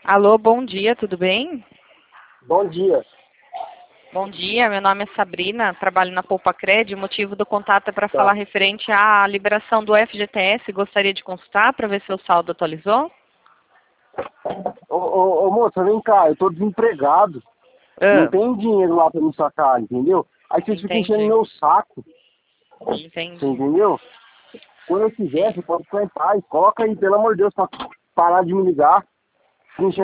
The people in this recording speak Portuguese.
Alô, bom dia, tudo bem? Bom dia. Bom dia, meu nome é Sabrina, trabalho na Poupa Cred. O motivo do contato é para Tá. falar referente à liberação do FGTS. Gostaria de consultar para ver se o saldo atualizou? Ô, moça, vem cá, eu tô desempregado. Não Ah, tem dinheiro lá pra me sacar, entendeu? Aí vocês ficam enchendo entendi, meu saco, você entendi. entendeu? Quando eu quiser, Sim. você pode ficar em paz. Coloca aí, pelo amor de Deus, pra parar de me ligar. Fica enchendo